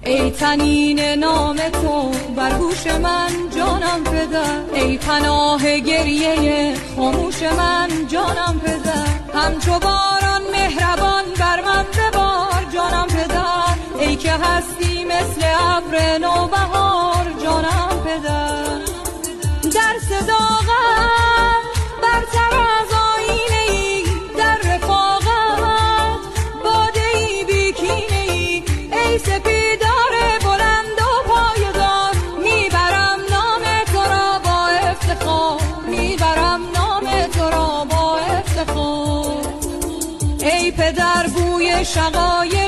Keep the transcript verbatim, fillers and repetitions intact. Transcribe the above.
ای طنین نام تو بر گوش من جانم پدر، ای پناه گریه خاموش من جانم پدر، همچو باران مهربان بر من ببار جانم پدر، ای که هستی مثل ابر نوبهار جانم پدر. در صداقت برتر از آینه ای، در رفاقت باده ای بیکینه ای، ای سپیدار بلند و پایدار، میبرم نام تو را با افتخار، میبرم نام تو را با افتخار. ای پدر بوی شقایق